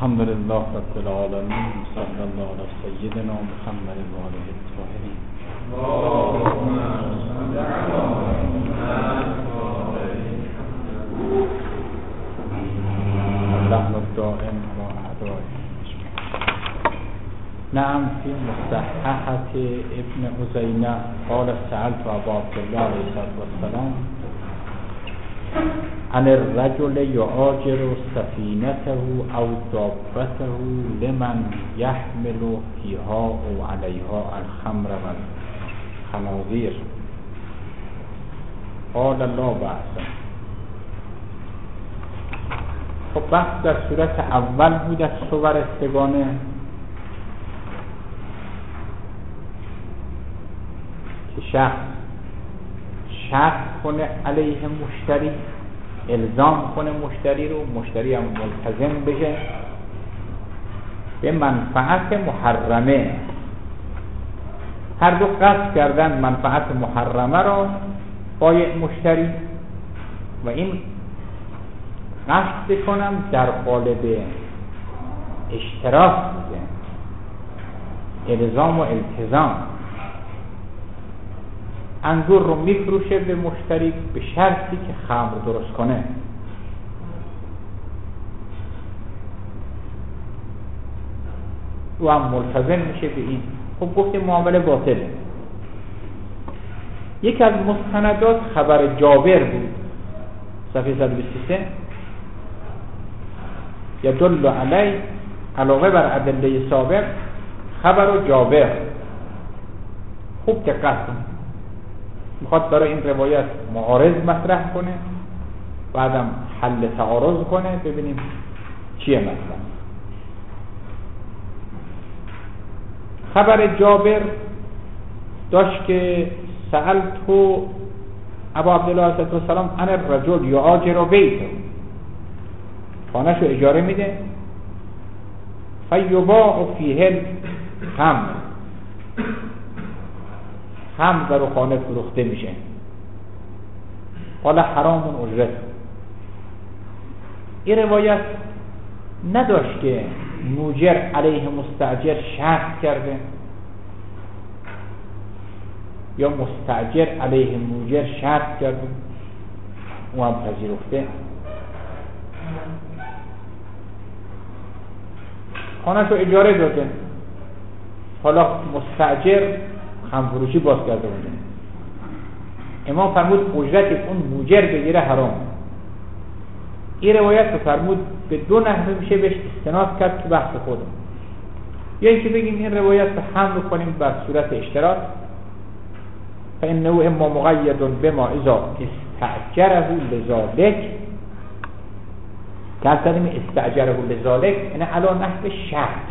الحمد لله رب العالمين صلى الله على سيدنا محمد وآله الطاهرين اللهم صل على محمد الدائم وأعدائه. نعم، في مصححة ابن عزينة قال سألت أبا عبد الله عليه الصلاة والسلام عن الرجل يؤاجر سفينته أو دابته لمن يحمل فيها أو عليها الخمر والخنازير قال لا بأس. خب بحث در صورت اول بود از صور استگانه که شخص کنه علیه مشتری، الزام کنه مشتری رو، مشتری هم ملتزم بشه به منفعت محرمه. هر دو قصد کردن منفعت محرمه را بایع مشتری و این قصد کنم در قالب اشتراک بوده، الزام و التزام. انگور رو میفروشه به مشتری به شرطی که خمر درست کنه. و هم ملتزم میشه به این. خب گفته معامله باطله. یکی از مستندات خبر جابر بود، صفحه 123. یدل علی، علاوه بر ادله سابق، خبر جابر. خوب دقت کن، میخواد برای این روایت معارض مطرح کنه، بعدم حل تعارض کنه، ببینیم چیه مثلا. خبر جابر داشت که سألتو ابا عبدالله علیه السلام عن الرجل یؤاجر بیته، خانه‌شو اجاره میده، فیباع فیه الخمر، خمر در خانه فروخته میشه. قال حرام اجرت. این روایت نداشت که موجر علیه مستاجر شرط کرده یا مستاجر علیه موجر شرط کرده او هم پذیرفته. خانه‌شو اجاره داده، حالا مستاجر خمرفروشی باز کرده بوده. امام فرمود اجرت اون موجر بگیره حرام. این روایت رو فرمود به دو نحوه میشه بهش استناد کرد که بحث خوده. یا اینکه بگیم این روایت رو حمل کنیم بر صورت اشتراک، فانه اما مقید بما اذا استأجره لذالک، که کلمه استأجره لذالک یعنی علی نحو شرط.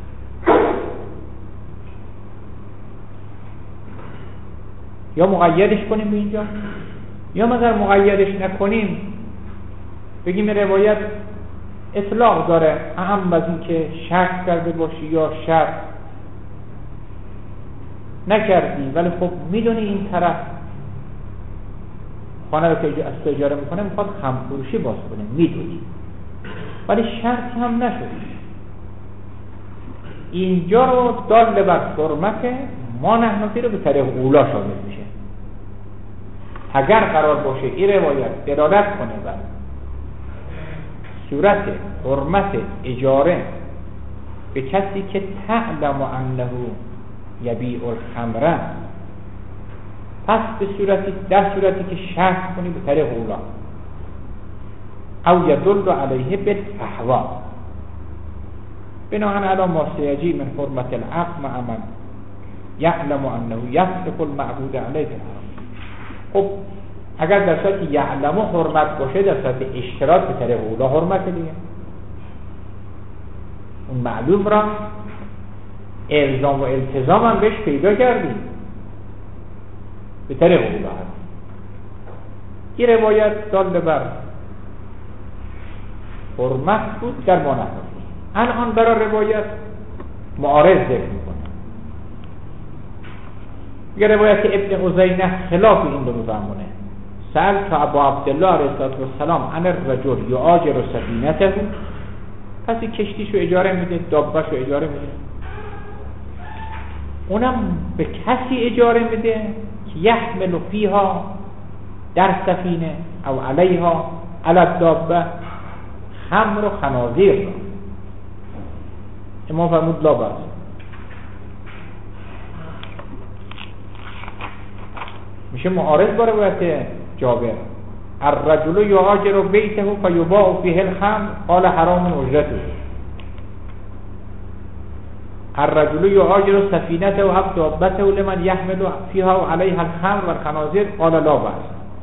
یا مقیدش کنیم به اینجا، یا مگر مقیدش نکنیم بگیم روایت اطلاق داره، اهم از این که شرط کرده باشی یا شرط نکردی، ولی خب میدونی این طرف خانه رو که از اجاره میکنه میخواد خمرفروشی باز کنه، میدونی ولی شرطی هم نشد. اینجا رو دال بر حرمت ما نحنفی رو به طریق اولا شامل میشه. اگر قرار باشه این روایت دلالت کنه بر صورت حرمت اجاره به کسی که تعلم انه یبیع الخمر، پس به صورتی در صورتی که شرط کنی به طریق اولا، او یدل علیه بالتحوا بناهن علی ما سیجی من حرمت العقد مع من یعلم انه یصرف المعبود علیه الحرام. خب اگر در صورت یعلم حرمت باشه، در صورت اشتراک به طریق اولا حرمت دیگه، اون معلوم را الزام و التزام هم بهش پیدا کردیم به طریق اولا هست. این روایت دال بر حرمت بود در ما نحنفی. الان برای روایت معارض ذکر میکنه. یه روایت ابن عزینه خلاف این رو میفهمونه. سألت ابا عبدالله علیه السلام عن الرجل یؤاجر سفینته کسی کشتیشو اجاره میده، دابهشو اجاره میده، اونم به کسی اجاره میده که یحمل فیها، در سفینه او علیها علی الدابه، خمر و خنازیر. امام فرمود لا بأس. میشه معارض با روایت جابر، الرجل یهاجر بیته فیباع فیه الخمر قال حرام اجرته، الرجل یهاجر سفینته و او دابته لمن یحمل فیها و علیها الخمر و الخنازیر قال لا بأس.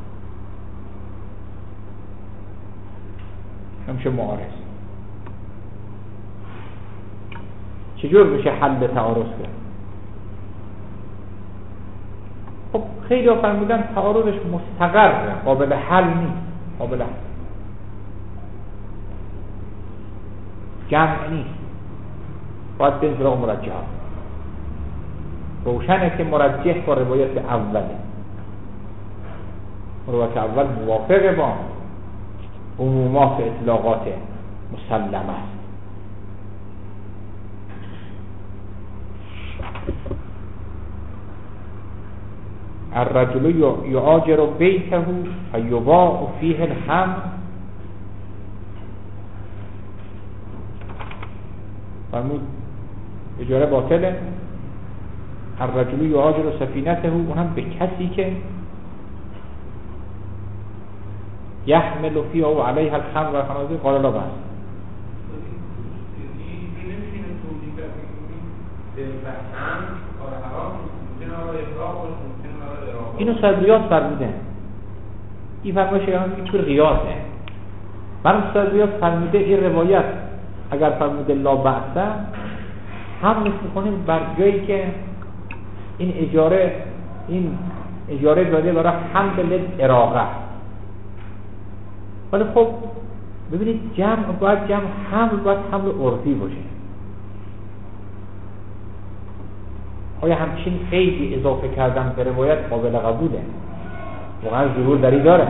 میشه معارض. چجور میشه حل تعارض کرد؟ خب خیلی ها فرمودن تعارضش مستقره، قابل حل نیست، قابل جمع نیست، باید به انطلاق مرجح. روشنه که مرجح با روایت اوله، روایت اول موافقه با عمومات اطلاقات مسلمه است. الرجل یعاجر بیته فیباع فیه الخمر، فرمود اجاره باطله. الرجل یعاجر سفینته، اونم به کسی که یحمل فیها و علیها الخمر و الخنازیر قال لا بأس. اینو صدریات فرموده، این فرمایش این طور قیاسه. من صدریات فرموده این روایت اگر فرموده لا بأس، هم میکنیم بر جایی که این اجاره داده برای حمل اراغه. ولی خب ببینید جمع باید جمع حمل باید حمل عرفی باشه. آیا همچین خیلی اضافه کردن به روایت قابل قبوله؟ واقعا ظهور داری داره؟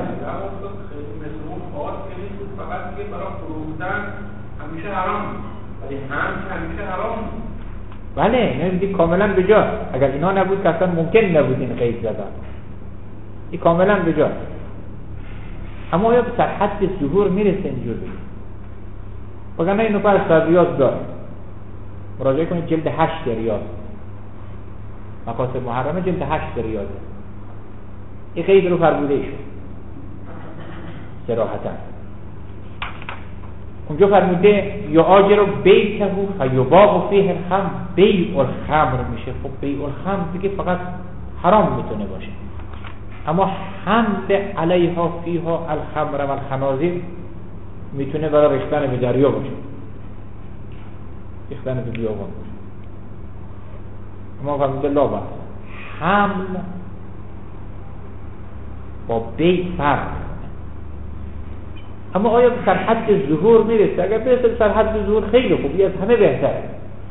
فقط که برای فروختن همیشه حرام، ولی همیشه حرام. بله نمیدی کاملا به جا. اگر اینا نبود که اصلا ممکن نبود این قید زدن. این کاملا به جا. اما آیا به حد ظهور میرسه اینجور بگید؟ وگرنه اینو پر صدریات داره. مراجعه کنید جلد 8 ریاض، مقاصد محرمه جلد 8 ریاضه. این قید رو فرموده ایشون صراحتا. اونجا فرموده یعاجر بیته فیباع فیه الخمر، بیع الخمر میشه. خب بیع الخمر دیگه فقط حرام میتونه باشه، اما حمل علیها فیها الخمر و الخنازیر میتونه برای ریختن به دریا باشه، ریختن به بیابان باشه. اما فرموده لا بأس. حمل با بیع فرق. اما آیا به سرحد ظهور میرسه؟ اگر برسه به سرحد ظهور خیلی خوبی، از همه بهتره.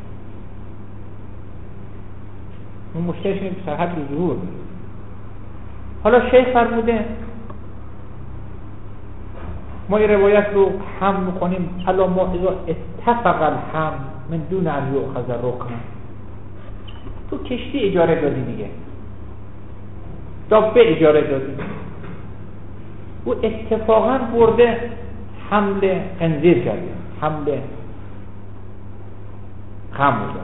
اون مشکلش اینه به سرحد ظهور. حالا شیخ فرموده ما این روایت رو هم میکنیم الا ما اذا اتفق الحم من دون ان یؤخذ رکن. تو کشتی اجاره دادی دیگه، دابه اجاره دادی، او اتفاقا برده حمل خنزیر کرده، حمل خمر کرده،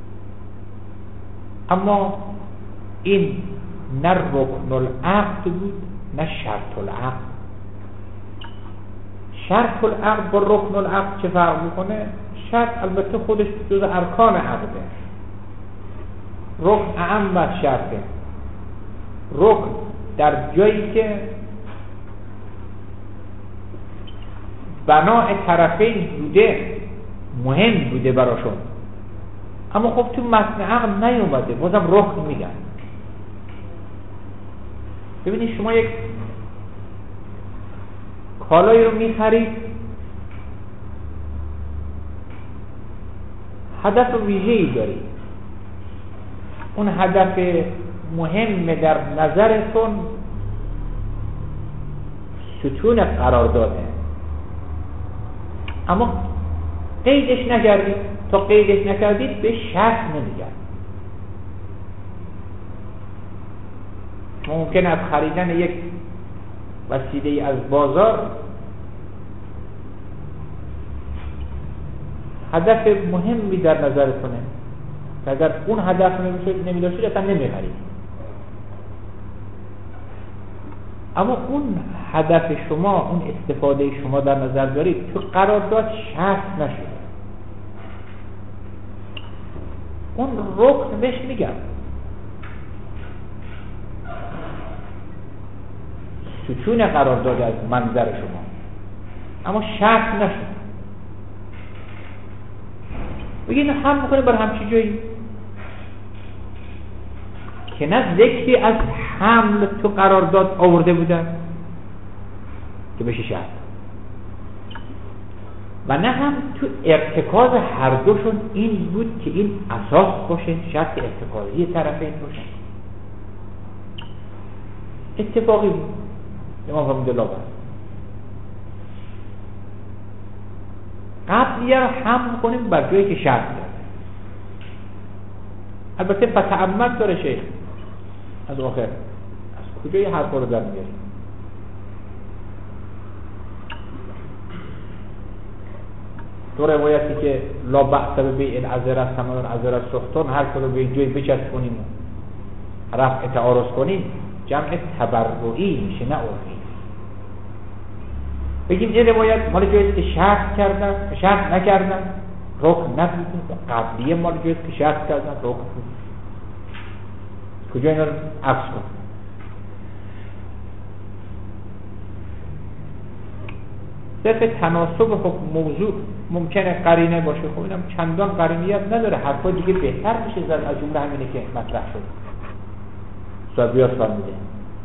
اما این نه رکن العقد بود نه شرط العقد. شرط العقد با رکن العقد چه فرق میکنه؟ شرط البته خودش جز ارکان عقده، رکن اعم از شرطه. رکن در جایی که بناء طرفین بوده، مهم بوده براشون، اما خب تو متن عقد نیومده، بازم رکن میگن. ببینید شما یک کالایی رو میخرید، هدف ویژه‌ای دارید، اون هدف مهم در نظرتون ستون قرارداده، اما قیدش نکردید. تا قیدش نکردید به شرط نمیگرد. ممکن است خریدن یک وسیله از بازار هدف مهمی در نظر کنه که اگر اون هدف نمیداشتید اصلا نمیخرید. اما اون هدف شما، اون استفاده شما در نظر دارید، تو قرارداد شرط نشده. اون رکن بهش میگم، ستون قرارداد از منظر شما، اما شرط نشده. بگید هم میکنه بر همچی جایی که نه ذکری از حمل تو قرارداد آورده بودن که بشه شرط، و نه هم تو ارتکاز هر دوشون این بود که این اساس باشه، شرط ارتکازی طرفین باشه. اتفاقی بود. امام فرمود الله قبلیه رو حمل کنیم بر جایی که شرط داره. البته فتعمل داره شیخ از آخر، از کجای حرفا رو در میاری؟ تو روایتی که لا بأس ببیع العذر از ثمن العذر از سختان، هر کدوم به جای بچسبونیم و رفع تعارض کنیم، جمع تبرعی میشه نه عرفی. بگیم این روایت مال جایی که شرط کردن، شرط نکردن، رکن نبود. قبلیه مال جایی که شرط کردن، رکن بود. کجا اینا رو عکس کن؟ صرف تناسب حکم موضوع ممکنه قرینه باشه. خب اینم چندان قرینیت نداره، حرفا دیگه بهتر میشه زد از جمله همینه که مطرح شد. صاحبیات فرموده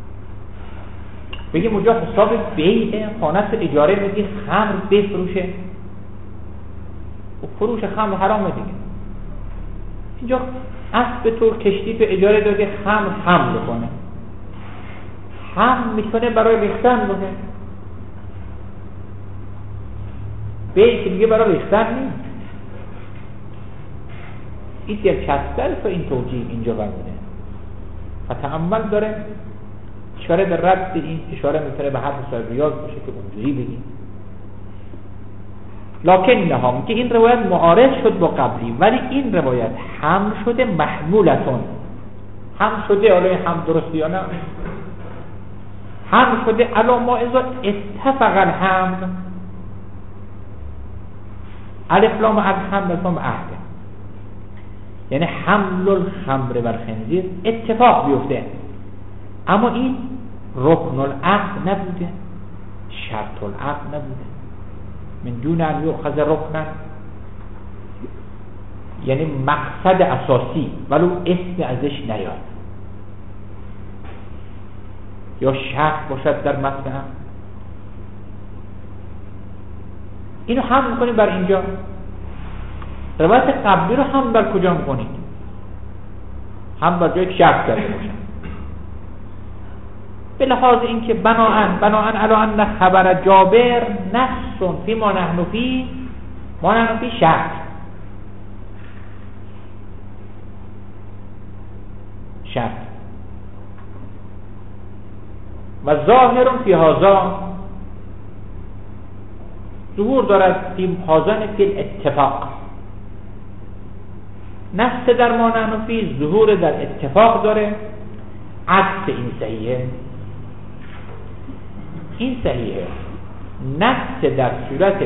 بگیم اونجا حساب بیع خانه اجاره میدی خمر بفروشه، و فروش خمر حرامه دیگه. اینجا اسب تو کشتی تو اجاره داده خمر حمل کنه، حمل میتونه برای ریختن باشه، بیع که دیگه برای ریختن نیست. این دلچسب‌تر تو این توجیه اینجا فرموده و تأمل داره. اشاره به رد این اشاره میتونه به حرف صاحب ریاض باشه که اونجوری بگیم. لکن نهم که این روایت معارض شد با قبلی، ولی این روایت هم شده محمولتون، هم شده، حالا هم درستی یا نه، هم شده علا ما ازا اتفق الحمل، الف لام الحمل لام عهد، یعنی حمل الخمر بر خنزیر اتفاق بیفته، اما این رکن العقد نبوده، شرط العقد نبوده. من دون ان یؤخذ رکن، یعنی مقصد اساسی ولو اسم ازش نیاد، یا شرط باشد در متن. اینو هم میکنید بر اینجا. روایت قبلی رو هم بر کجا میکنید؟ هم بر جای شرط کرده باشد، به لحاظ اینکه بناءً علی ان خبر جابر نص فی ما نحن فی شرط. و ظاهر فی هذا، ظهور دارد فی هذا فی الاتفاق. نص در ما نحن فی ظهور در اتفاق داره. عکس این صحیحه، این صحیحه. نص در صورت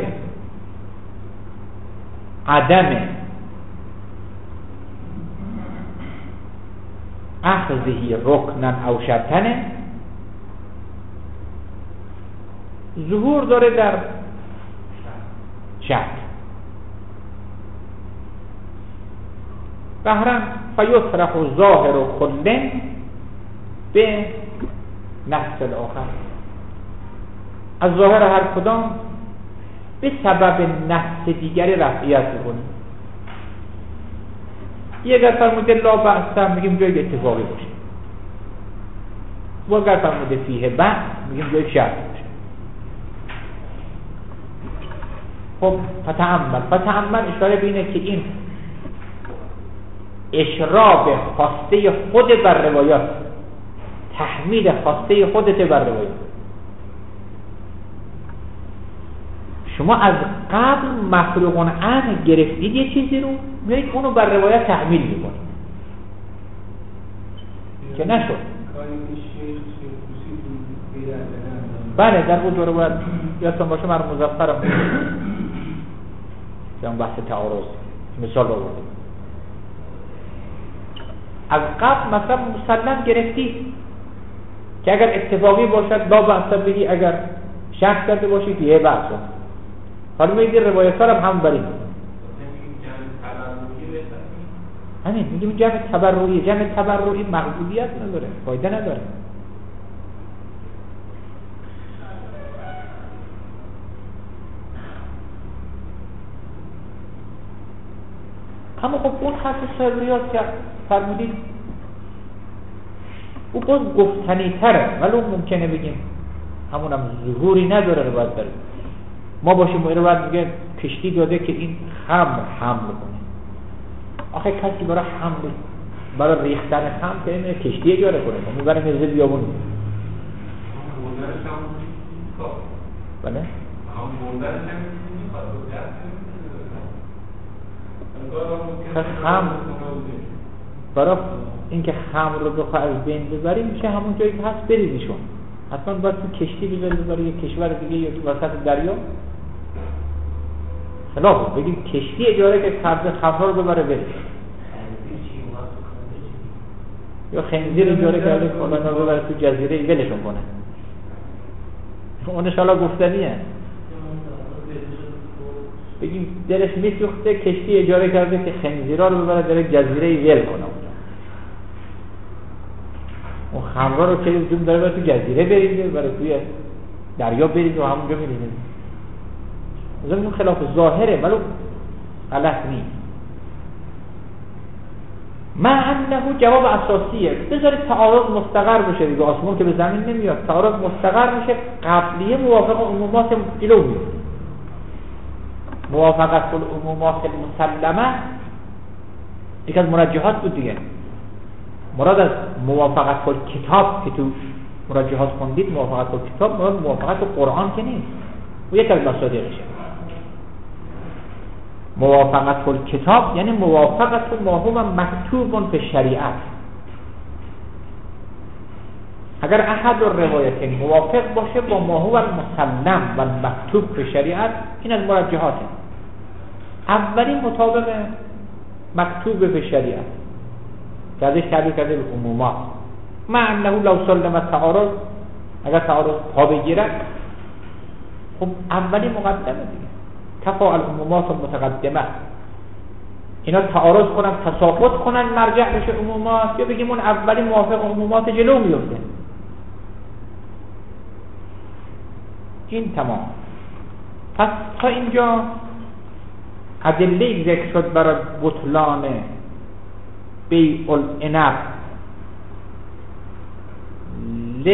عدم اخذهی رکنن او شرطنه، ظهور داره در شرط. بهرن فیصرف ظاهر و خلن به نص الاخر، از ظاهر هر کدام به سبب نص دیگری رفعیت میکنیم. یه اگر فرموده لا بأس میگیم جای اتفاقی باشه، و اگر فرموده فیه بأس میگیم جای شرط باشه. خب فتأمل اشاره به اینه که این اشراف خواسته خود بر روایات، تحمیل خواسته خودت بر روایات. شما از قبل مفروغ عنه گرفتید یه چیزی رو، میایید اونو بر روایت تحمیل میکنید که نشد. بله در اون دوره باید یادتون باشه من مظفرم که اون بحث تعارض مثال رو بودیم از قبل مثلا مسلم گرفتید که اگر اتفاقی باشد لا بحث بگی، اگر شک کرده باشید یه بحث. حالا میگه روایت ها رو هم بریم همین میگیم جمع تبرعی مقبولیت نداره، فایده نداره. اما خب اون خط صبریات که فرمودید او باز گفتنی تره، ولی اون ممکنه بگیم همون هم ظهوری نداره. رو باید داریم ما باشیم رو باید میگه کشتی داده که این حمل کنه. آخه کسی برای ریختن خمر که این کشتی اجاره کنه، ما میبریم از بیابون. بله خمر برای اینکه خمر رو بخواه از بین ببریم میشه همون جایی که هست بریزیشون. حتما باید تو کشتی ببری یه کشور دیگه یا تو وسط دریا. خلاف بگیم کشتی اجاره که خمر رو ببره بریز، یا خنزیر اجاره کرده فلان رو ببره تو جزیره ولشون کنه. اونش حالا گفتنیه. بگیم دلش میسوخته کشتی اجاره کرده که خنزیرا رو ببره در جزیره ول کنه. اون خمرا رو که دوم داره تو جزیره بریزه، برای توی دریا بریزه و همونجا میریزه. مثلا خلاف ظاهره ولی غلط نیست. مع انه جواب اساسیه. بذارید تعارض مستقر بشه دیگه، آسمون که به زمین نمیاد. تعارض مستقر میشه، قبلیه موافق عمومات جلو میاد. موافقت العمومات المسلمه یک از مرجحات بود دیگه. مراد از موافقت کتاب که تو مرجحات خوندید، موافقت کتاب مراد موافقت قرآن که نیست، و یک از مصادیقشه. موافقت کتاب یعنی موافقت ما هو مکتوب فی شریعت. اگر احد الروایتین موافق باشه با ما هو المسلم و مکتوب فی شریعت، این از مرجحاته. اولی مطابق مکتوب فی شریعت که ازش تعبیر کرده به عمومات. مع انه لو سلم تعارض، اگر تعارض پا بگیرد خب اولی مقدمه دیگه. تفاعل عمومات متقدمه، اینا تعارض کنن تساقط کنن مرجع بشه عمومات، یا بگیم اون اولی موافق عمومات جلو میفته. این تمام. پس تا اینجا ادله ذکر شد برای بطلان بیع العنب ل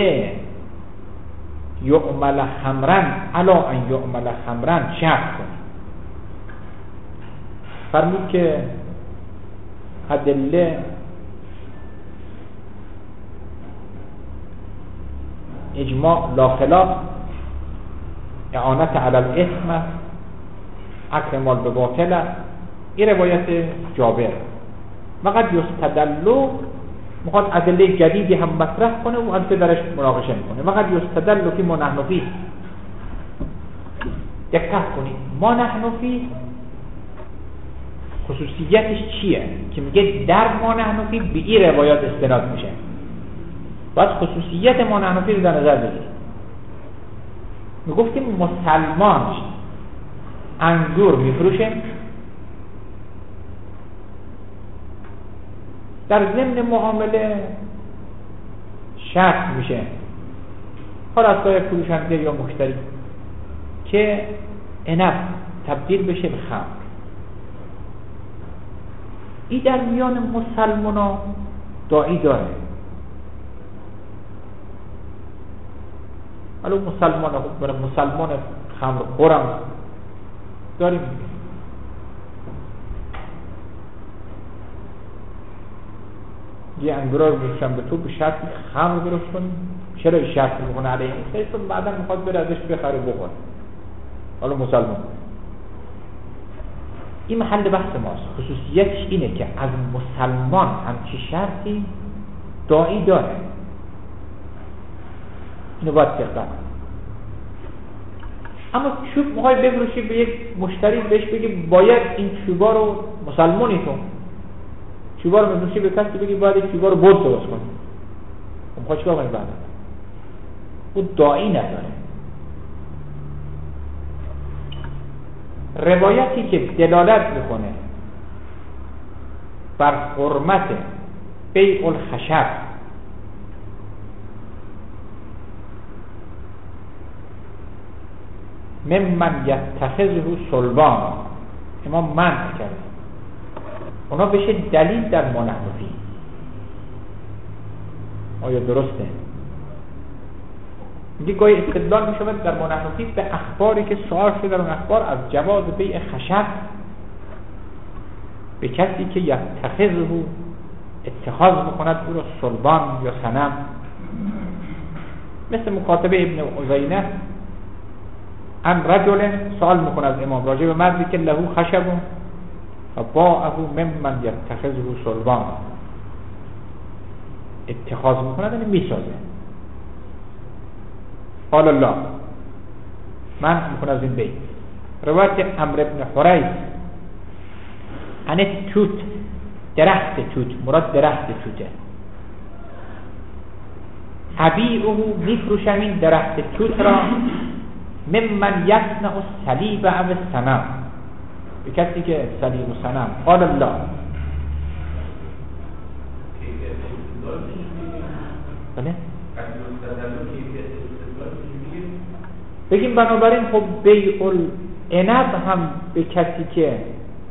یعمل خمرا علا ان یعمل خمرا شرط کنید. فرمود که ادله اجماع لا خلاف، اعانت علی الاثم، اکل مال به باطل. این روایت جابر. وقد یستدلو، میخواد ادله جدیدی هم مطرح کنه و البته درش مناقشه میکنه. وقد یستدلو که ما نحن فیه، دقت کنید، ما نحن فیه خصوصیتش چیه که میگه در ما نحن فیه به این روایات استناد میشه. باید خصوصیت ما نحن فیه رو در نظر بگیرید. میگفتیم مسلمان انگور میفروشه، در ضمن معامله شرط میشه حالا از طرف فروشنده یا مشتری که عنب تبدیل بشه به خمر. این در میان مسلمانا داعی داره. حالا مسلمان خمر خورم داریم. یه انگورا رو بفروشم به تو به شرط خمر درست کنی. چرا این شرط میکنه علیه این خیلی؟ بعدا میخواد بره ازش بخره بخوره. حالا مسلمان این محل بحث ماست. خصوصیتش اینه که از مسلمان همچی شرطی داعی داره. اینو باید دقت. اما چوب میخوای بفروشی به یک مشتری بهش بگی باید این چوبا رو مسلمانی تو چوبا رو بفروشی به کسی بگی باید این چوبا رو برد درست کنی. میخوای چیکار کنی بعد؟ اون داعی نداره. روایتی که دلالت میکنه بر حرمت بیع الخشب ممن یتخذه صلبان امام منع کرده. اونا بشه دلیل در منحنفی. آیا درسته؟ میگه گاهی استدلال میشود در منحنفی به اخباری که سوال شده در اون اخبار از جواز بیع خشب به کسی که یتخذه اتخاذ میکند او را صلبان یا صنم، مثل مکاتبه ابن عزینه ان رجل سوال میکنه از امام راجع به مردی که له خشب و باعه ممن یتخذه صلبان، اتخاذ میکند یعنی میسازه. قال الله من میکنه از این بیت. روایت عمرو بن حریث ان توت، درخت توت، مراد درخت توته. ابیعه میفروشم این درخت توت را ممن یصنع الصلیب و الصنم، به کسی که صلیب و صنم. قال الله بله بگیم بنابراین خب بیع العنب هم به کسی که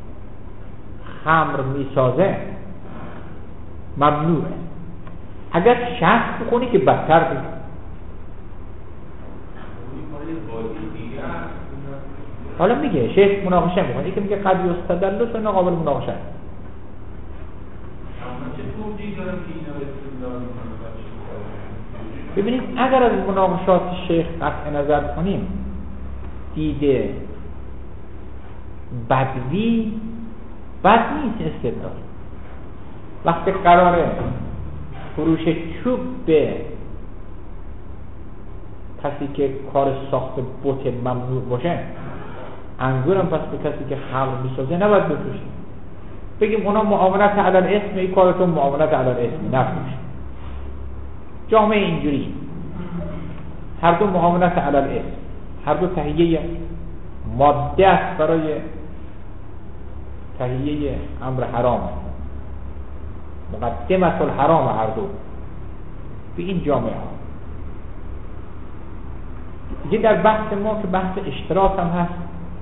خمر میسازه ممنوعه. اگر شخص بخونی که بدتر بگیم. حالا میگه شیخ مناقشه میکنه، یکی میگه قد یستدل و اینا قابل مناقشه. ببینید اگر از مناقشات شیخ قطع نظر کنیم دیده بدوی بد نیست استدلال. وقتی قراره فروش چوب به کسی که کار ساخت بت ممنوع باشه، انگورم پس به کسی که خمر میسازه نباید بفروشی. بگیم اونا معاونت علی الاسم، این کارتون معاونت علی الاسم، نفروش. جامعه اینجوری هر دو معاونت علی الاسم، هر دو تهیه ماده است برای تهیه امر حرام، مقدمت الحرام هر دو به این جامعه ها. دیگه در بحث ما که بحث اشتراک هم هست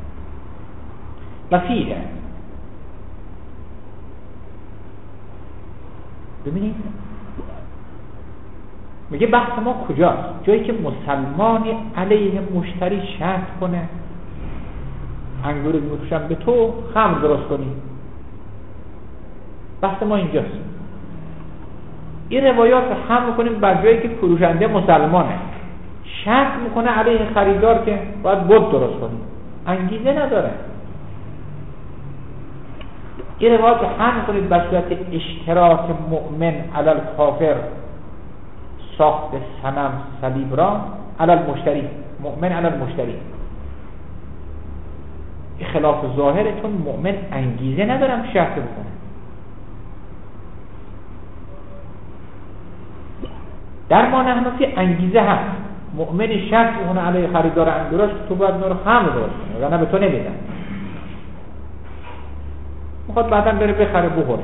و فیه. ببینید میگه بحث ما کجاست؟ جایی که مسلمانی علیه مشتری شرط کنه انگور میفروشم به تو خمر درست کنی. بحث ما اینجاست. این روایات رو هم میکنیم بر جایی که فروشنده مسلمانه شرط میکنه علیه خریدار که باید بت درست کنی، انگیزه نداره. این روایات رو هم میکنید بر صورت اشتراک مؤمن علی الکافر ساخت صنم صلیب را علی المشتری، مؤمن علی المشتری. این خلاف ظاهره، چون مؤمن انگیزه ندارم شرط بکنه. در ما نحنفی انگیزه هست، مؤمن شرط بکنه علیه خریدار انگوراش که تو باید نور خمر درست کنه وگرنه به تو نمیدن. میخواد بعدا بره بخره بخوره.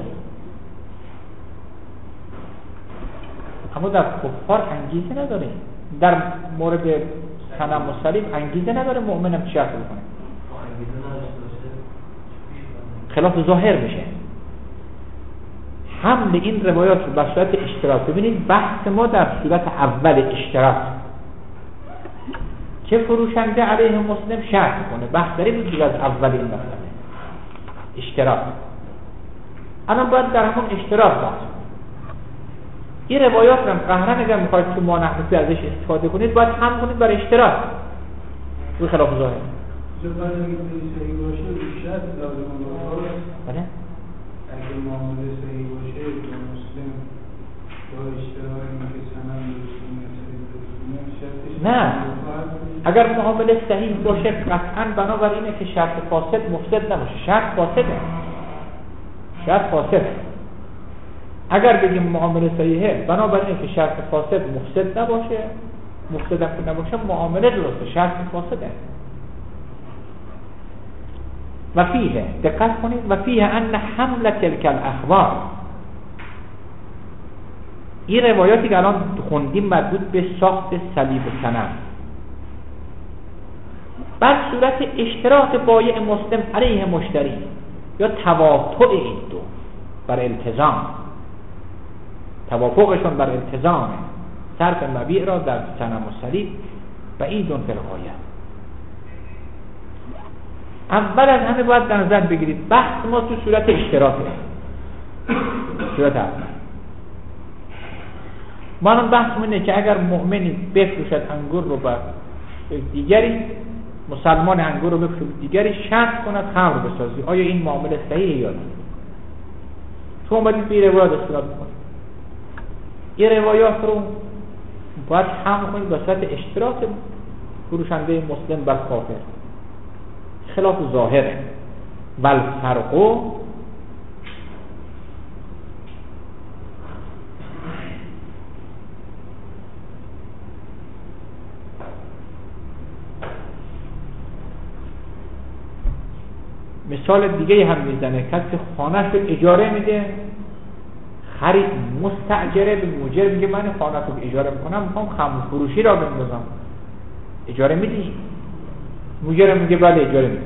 اما در کفار انگیزه نداره. در مورد صنم و صلیب انگیزه نداره مؤمنم شرط بکنه، خلاف ظاهر میشه. حمل این روایات رو بر صورت اشتراک. ببینید بحث ما در صورت اول اشتراک که فروشنده علیه مسلم شرط کنه. بحث داری بود از اولین مسئله اشتراط. الان باید در همون اشتراط بحث. این روایات رو قهرن اگر میخواید تو مانحرفی ازش استفاده کنید باید هم کنید برای اشتراط به خلاف ظاهر. بله؟ اگه معامله صحیح باشه که مسلم با اشتراطی که سند رسولیت نه، اگر معامله صحیح باشه قطعا بنابر اینه که شرط فاسد مفسد نباشه. شرط فاسده، شرط فاسده. اگر بگیم معامله صحیحه بنابر اینه که شرط فاسد مفسد نباشه، مفسد هم نباشه معامله درسته، شرط فاسده. و فیه دقت کنید و فیه ان حمل تلک الاخبار، این روایاتی که الان خوندیم مربوط به ساخت صلیب صنم بر صورت اشتراط بایع مسلم علیه مشتری یا تواطؤ این دو بر التزام، توافقشون بر التزام صرف مبیع را در صنم و صلیب بعیدون فی الغایه. اول از همه باید در نظر بگیرید بحث ما تو صورت اشتراطه. صورت اول ما الان بحث اینه که اگر مؤمنی بفروشد انگور رو بر دیگری، مسلمان انگور رو بفروشد دیگری، شرط کند خمر بسازی، آیا این معامله صحیحه یا نه؟ تو اومدید به این روایات استناد بکنید. این روایات رو باید هم کنید به صورت اشتراط فروشنده مسلم بر کافر، خلاف ظاهره. بل فرقو مثال دیگه هم میزنه. کسی خانه‌اش رو اجاره میده، خرید مستاجره به موجر میگه من خانه رو اجاره میکنم، میخوام خمر فروشی را بندازم، اجاره میدی؟ موجر میگه بله اجاره میدم.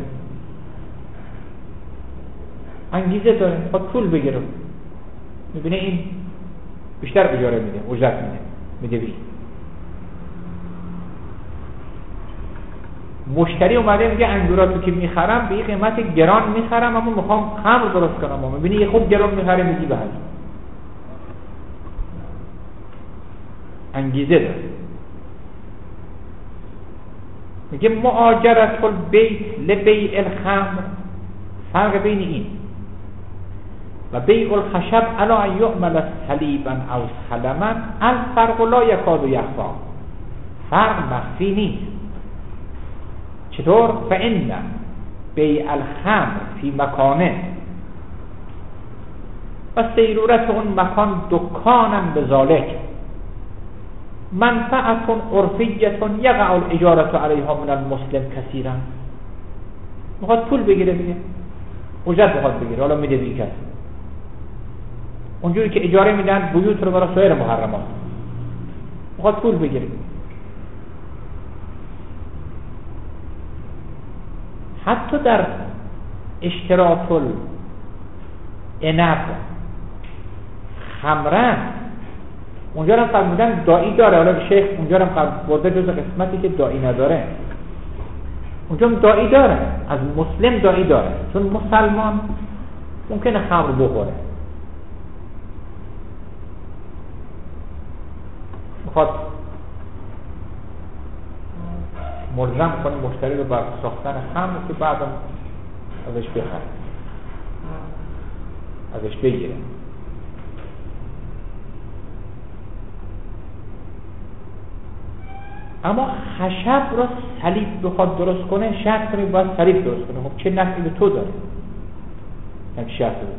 انگیزه داره، میخواد پول بگیره، میبینه این بیشتر اجاره میده، اجرت میده بی. مشتری اومده میگه انگوراتو که میخرم به قیمت گران میخرم اما میخوام خمر درست کنم، میبینی یه خوب گران میخره میگی بله. انگیزه داره. میگه مؤاجرت البیت لبیع الخمر، فرق بین این و بیع الخشب الا ان یعمل صلیبا او سلما الفرق لا یکاد یخفی، فرق مخفی نیست. چطور؟ فإن بیع الخمر فی مکانه و سیرورت اون مکان دکانا بذالک منفعت عرفیت یقع الاجارت علیها من المسلم کثیرا. میخواد پول بگیره دیگه، اجرت میخواد بگیره، حالا میده بی کس. اونجوری که اجاره میدن بیوت رو برای سایر محرمات، میخواد پول بگیره. حتی در اشتراط العنب خمرن اونجا هم فرمودن داعی داره. حالا شیخ اونجا هم برده جز قسمتی که داعی نداره، اونجا هم داعی داره، از مسلم داعی داره، چون مسلمان ممکنه خمر بخوره، میخواد ملزم کنه مشتری رو بر ساختن خمر که بعدم ازش بخره، ازش بگیره. اما خشب را صلیب بخواد درست کنه، شرط کنه باید صلیب درست کنه. خب چه نفعی به تو داره؟ یک شرط بده.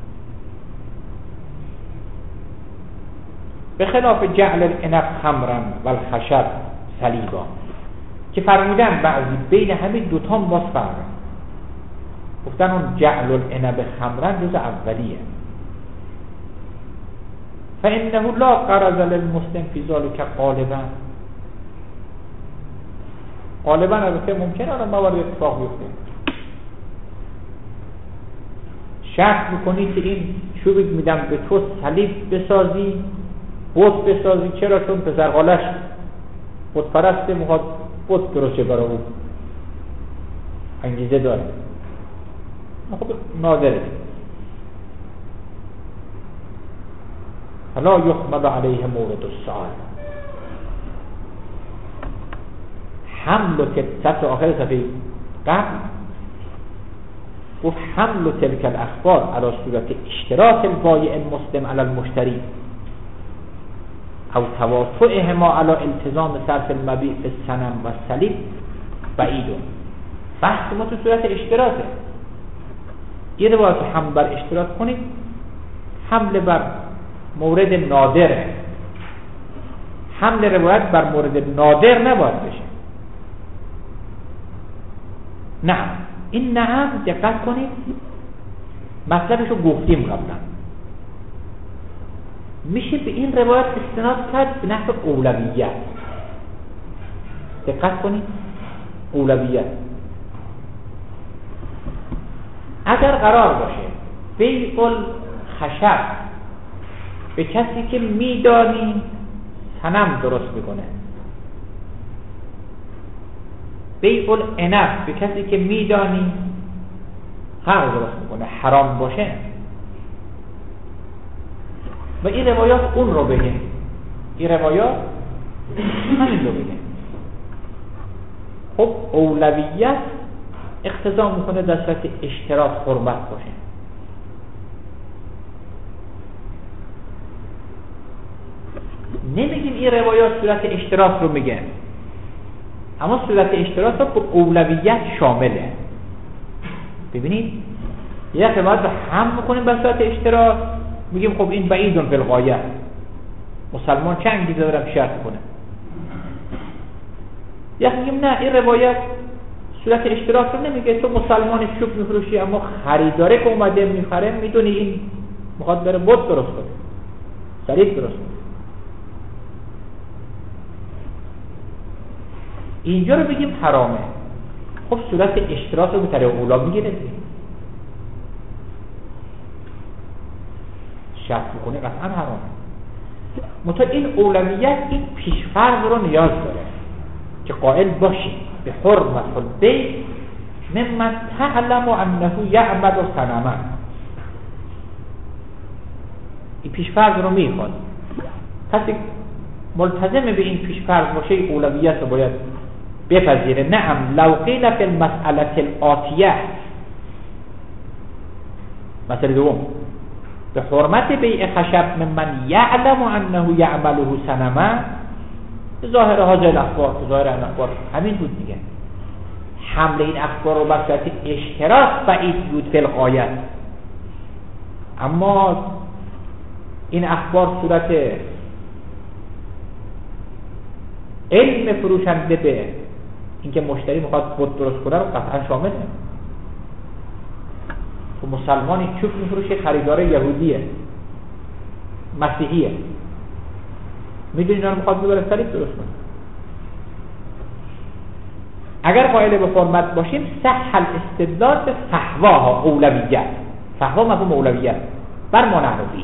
به خلاف جعل العنب خمرا و الخشب صلیبا که فرمودن بعضی بین همین دوتا باز فرقه. گفتن اون جعل العنب خمرا جز اولیه. فانه لا غرض للمسلم فی ذلک غالبا البته ممکنه الان موارد اتفاق بیفته. شرط میکنی که این چوبی میدم به تو صلیب بسازی، بت بسازی. چرا؟ چون پسرغالش بت پرسته، میخواد بود درسته برای او انگیزه داره، خب نادره. فلا یحمل علیه مورد السؤال. حمل صفحه آخر صفحه قبل گفت حمل تلك الاخبار على صورت اشتراك البایع المسلم على المشتری او توافعهما على التزام صرف المبیع في الصنم و الصلیب بعید. بحث ما تو صورت اشتراکه. یه روایت حمل بر اشتراک کنید، حمل بر مورد نادره. حمل روایت بر مورد نادر نباید بشه. نه این نعم دقت کنید مطلبشو گفتیم قبلا، میشه به این روایت استناد کرد به نحو اولویت. دقت کنید اولویت. اگر قرار باشه بیع الخشب به کسی که میدانی صنم درست میکنه، بیع العنب به کسی که میدانی خمر درست میکنه حرام باشه و این روایات اون رو بگه، این روایات همین رو بگه. خب اولویت اقتضا میکنه در صورت اشتراک حرمت باشه. نمیگیم این روایات صورت اشتراک رو میگن، اما صورت اشتراک رو به اولویت شامله. ببینید یه روایت رو هم میکنیم به صورت اشتراک، میگیم خب این بعیدون فی الغایه، مسلمان چه انگیزه داره شرط کنه. یا میگیم نه این روایت صورت اشتراک رو نمیگه، تو مسلمانی چوب میفروشی اما خریداره که اومده میخره میدونی این میخواد بره بود درست کنه، صلیب درست کنه. اینجا رو بگیم حرامه. خب صورت اشتراک رو به طریق اولا میگیره، شرط میکنه قطعا حرامه. متا این اولویت این پیشفرض رو نیاز داره که قائل باشی به حرمت البیع ممن تعلم انه یعمل صنما. این پیشفرض رو میخواد. کسی ملتزم به این پیشفرض باشه اولویت رو باید بپذیره. نعم لو قیل فی المسئله الآتیه، مسئله دوم، به حرمت بیع خشب ممن یعلم انه یعمله صنما، ظاهر هذه الاخبار، ظاهر این اخبار همین بود دیگه. حمل این اخبار رو بر صورت اشتراک بعید بود فی الغایه، اما این اخبار صورت علم فروشنده به اینکه مشتری میخواد بود درست کنه رو قطعا شامله. تو مسلمانی چوب میفروشه، خریدار یهودیه مسیحیه، میدونی اینا رو میخواد ببره صلیب درست کنه. اگر قائل به حرمت باشیم صح الاستدلال به فحواها، اولویت. فحوا مفهوم اولویت بر ما نحوی.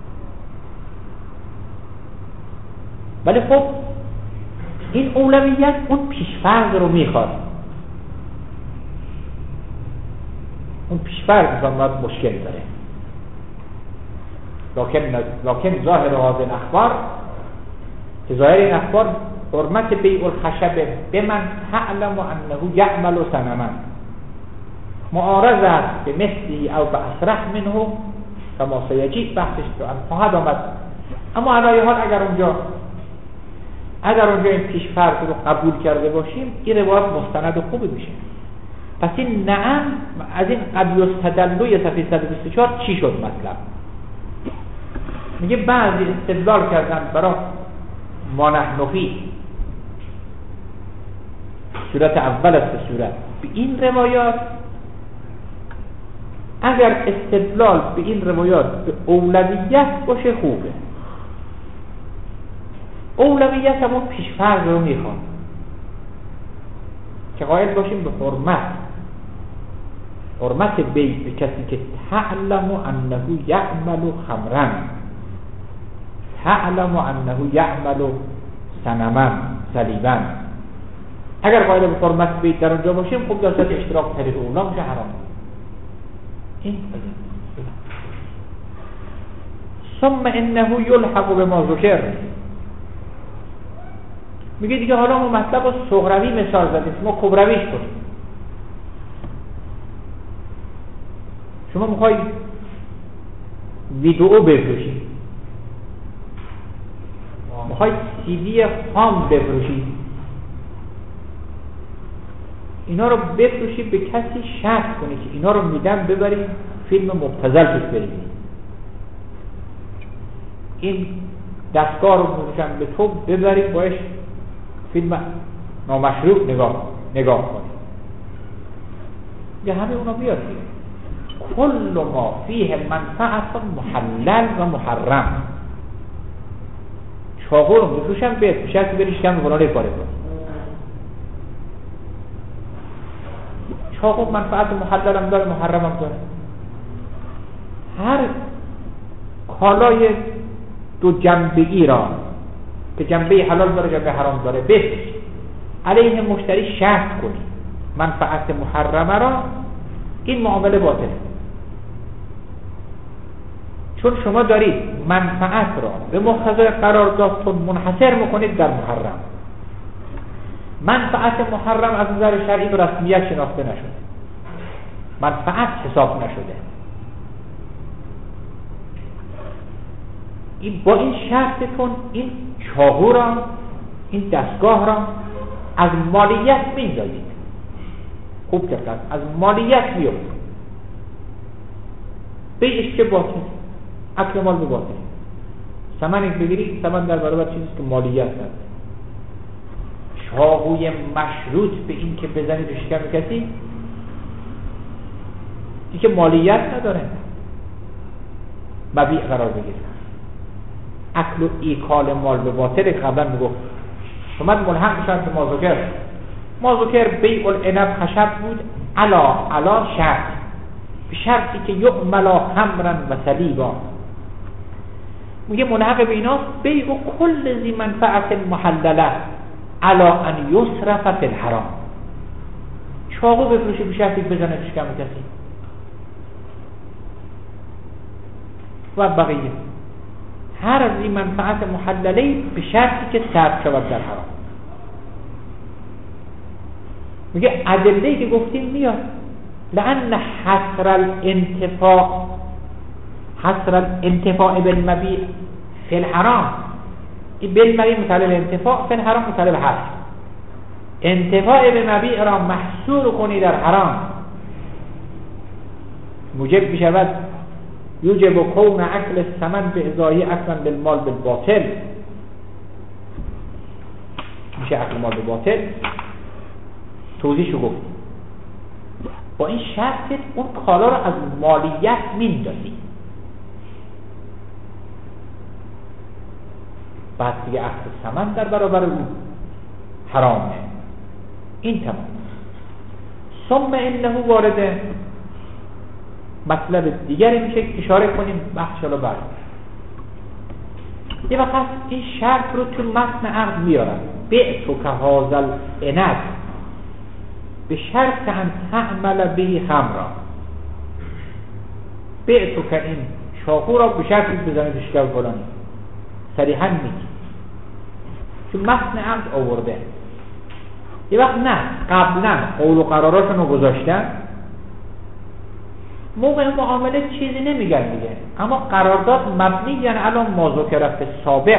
ولی خب این اولویت اون پیشفرض رو میخواد. اون پیشفرض مثلا مشکل داره. لکن ظاهر هذه الاخبار، که ظاهر این اخبار حرمت بیع الخشب بمن تعلم انه یعمل صنما معارض است به مثلی او به اسرح منه کما سیجی بحثش رو خواهد آمد. اما علایه حال اگر اونجا این پیشفرض رو قبول کرده باشیم این روایت مستند خوبی میشه. پس این نعم از این قد یستدل صفحه 124 چی شد مطلب؟ میگه بعضی استدلال کردن برای ما نحنفی صورت اول است به صورت به این روایات. اگر استدلال به این روایات به اولویت باشه خوبه. اولویت همون پیشفرض رو میخواد که قائل باشیم به حرمت بیع به کسی که تعلم انه یعمل خمرا، تعلم انه یعمل صنما صلیبا. اگر قائل به حرمت بیت در اونجا باشیم خب در صورت اشتراک طریق اولا میشه حرام. این ثم انه یلحق بما ذکر. میگه دیگه حالا ما مطلب رو صغروی مثال زدیم، ما کبرویش کنیم. شما میخوای ویدئو بفروشی، میخوای سی دی خام بفروشی، اینا رو بفروشی، به کسی شرط کنی که اینا رو میدم ببری فیلم مبتذل توش بریزی، این دستگاه رو میفروشن به تو ببری باش فیلم نامشروع نگاه کنی. یه همه اونا بیاد کل ما فیه منفعت محلل و محرم. چاقو رو میفروشن به شرطی بری شکم فلان کاره کن. چاقو منفعت محلل هم داره محرم هم داره. هر کالای دو جنبه‌ای را که جنبه حلال داره جنبه حرام داره بفروش، علیه مشتری شرط کنی منفعت محرمه را، این معامله باطله. چون شما دارید منفعت را به مقتضای قراردادتون منحصر میکنید در محرم. منفعت محرم از نظر شرعی به رسمیت شناخته نشده، منفعت حساب نشده. با این شرطتون این چاقو را، این دستگاه را از مالیت میندازید. خوب دقت، از مالیت میاد. بیش که باطل، اکل مال به باطل. ثمن بگیری، ثمن در برابر چیزی که مالیت نداره. چاقوی مشروط به این که بزنی به شکم کسی، این که مالیت نداره، مبیع قرار بگیره. اکل و ایکال مال به باطل قبلا میگفت. شما ملحق شد به مازوکر بیع العنب خشب بود علا شرط، به شرطی که یعملا خمرن و صلیبا. میگه ملحق به ایناست بیع و کل ذی منفعت محلله علا ان یصرف فی الحرام. چاقو بفروشی به شرطی بزنه شکم کسی و بقیه. هر از این منفعت محلله به شرطی که صرف شود در حرام. میگه ادله‌ای که گفتیم میاد لأن حصر الانتفاع بالمبیع فی الحرام، این بالمبیع متعلق انتفاع، فی الحرام متعلق حصر. انتفاع به مبیع را محصور کنی در حرام موجب بشود یوجب کون اکل الثمن به ازای اکلا بالمال بالباطل، میشه اکل مال بالباطل. توضیحشو گفت با این شرط اون کالا رو از مالیت میندازی، بعد دیگه اکل ثمن در برابر اون حرامه. این تمام. ثم انه وارده مطلب دیگری میشه که اشاره کنیم بخشالو بعد. یه وقت این شرط رو تو متن عقد میارن، بعتو که هازل عنب به شرط ان تعمل به خمرا. بعتو که این چاقو را به شرطی بزنه به شکل فلانی، صریحا میگی تو متن عقد آورده. یه وقت نه، قبلا قول و قراراشون رو گذاشتن، موقع معامله چیزی نمیگن دیگه، اما قرارداد مبنی یعنی الان مذکر فی سابق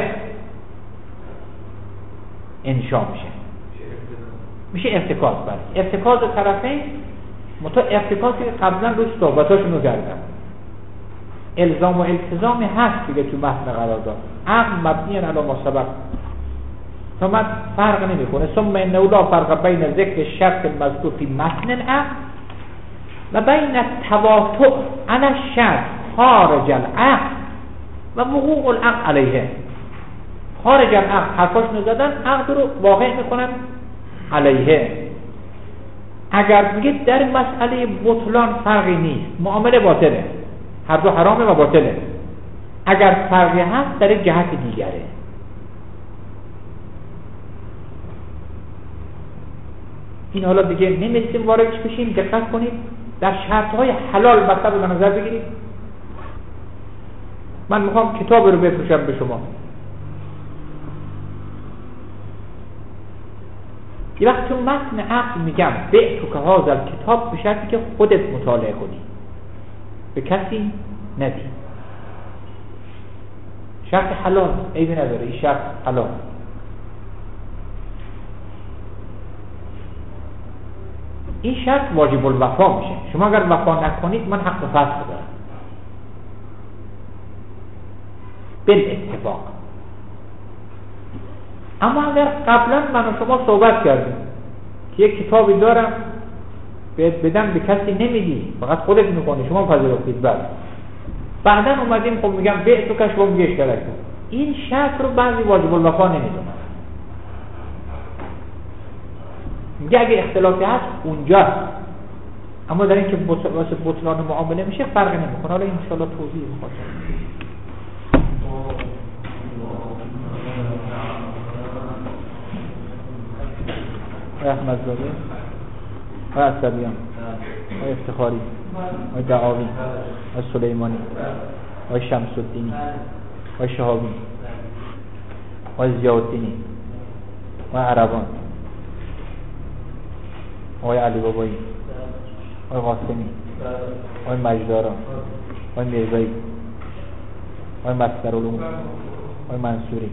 انشا میشه ارتکاز. بله ارتکاز طرفین متو ارتکازی که قبلا روش صحبتاشون رو کردن، الزام و التزامی هست دیگه تو متن قرارداد. عقد مبنی یعنی الان ما سبق ثم فرق نمیکنه. ثم انه لا فرق بین ذکر شرط المذکور فی متن العقد و بین التواطؤ علی الشرط خارج العقد و وقوع العقد علیه. خارج العقد حرفاش نزدن، عقد رو واقع میکنن علیه. اگر میگه در مسئله بطلان فرقی نیست، معامله باطله، هر دو حرامه و باطله. اگر فرقی هست در جهت دیگره. این حالا دیگه نمی‌رسیم واردش بشیم. دقت کنید در شرط‌های حلال مطلب رو به نظر بگیرید. من میخوام کتاب رو بفروشم به شما. یه وقت تو متن عقد میگم به تو که هازل کتاب، به شرطی که خودت مطالعه کنی، به کسی ندی. شرط حلال، عیبی نداره، این شرط حلال. این شرط واجب الوفا میشه. شما اگر وفا نکنید من حق فسخ دارم بالاتفاق. اما اگر قبلا من و شما صحبت کردیم که یک کتابی دارم بهت بدم، به کسی نمیدی، فقط خودت میکنی، شما پذیرفتید، بعدا اومدیم خب میگم به تو که شما میگه اشتراک کن، این شرط رو بعضی واجب الوفا نمیدونن. میگه اگه اختلافی هست اونجاست، اما در این که واسه بطلان معامله میشه فرقی نمیکنه. حالا ان شاء الله توضیح میخوام. احمد زاده و عصبیان و افتخاری و دعاوی و سلیمانی و شمس الدینی و شهابی و ضیاءالدینی و عربان و علی بابایی و قاسمی و مجداران و میرزایی و مصدرالعلوم و منصوری.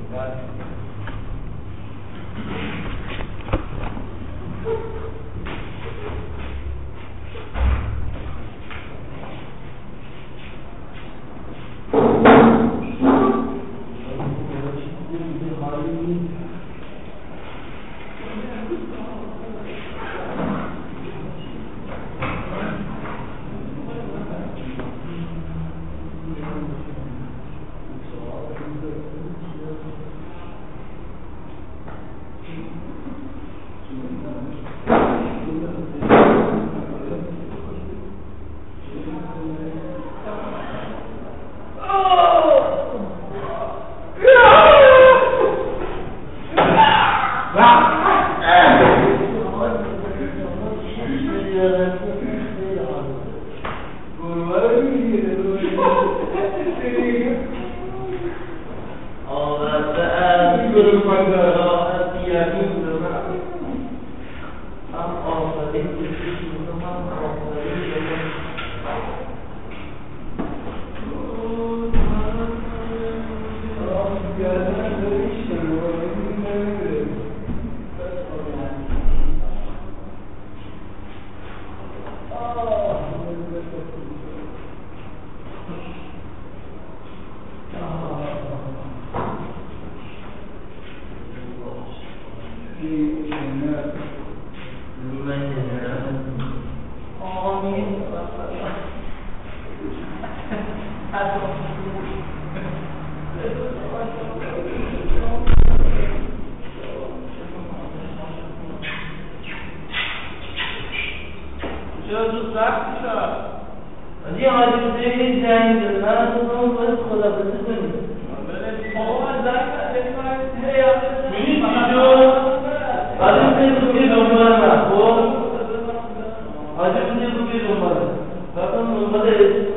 Hadi